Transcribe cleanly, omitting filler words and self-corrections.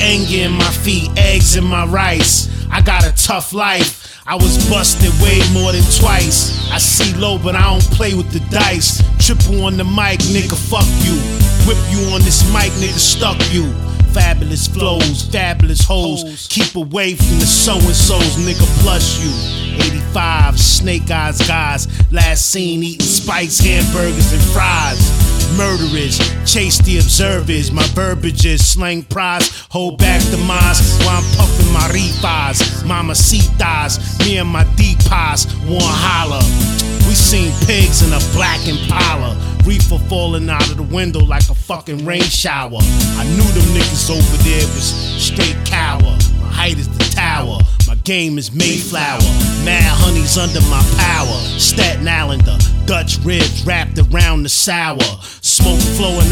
anger in my feet, eggs in my rice. I got a tough life. I was busted way more than twice. I see low, but I don't play with the dice. Triple on the mic, nigga, fuck you. Whip you on this mic, nigga, stuck you. Fabulous flows, fabulous hoes. Keep away from the so-and-sos, nigga, plus you. 85, snake eyes guys. Last seen eating Spice hamburgers and fries. Murderers, chase the observers. My verbiage is slang prize. Hold back the mines while I'm puffing my refis. Mamacitas, me and my deepas want holler. We seen pigs in a black Impala. Reefer falling out of the window like a fucking rain shower. I knew them niggas over there was straight cower. My height is the tower. My game is Mayflower. Mad honeys under my power. Staten Islander, Dutch ribs wrapped around the sour. Smoke flowing